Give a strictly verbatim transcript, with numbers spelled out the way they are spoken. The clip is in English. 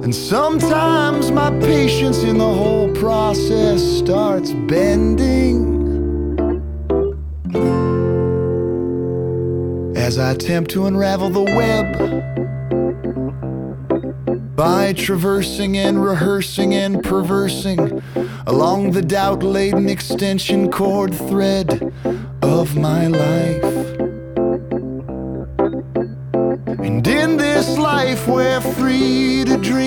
And sometimes my patience in the whole process starts bending as I attempt to unravel the web by traversing and rehearsing and perversing along the doubt-laden extension cord thread of my life. And in this life we're free to dream.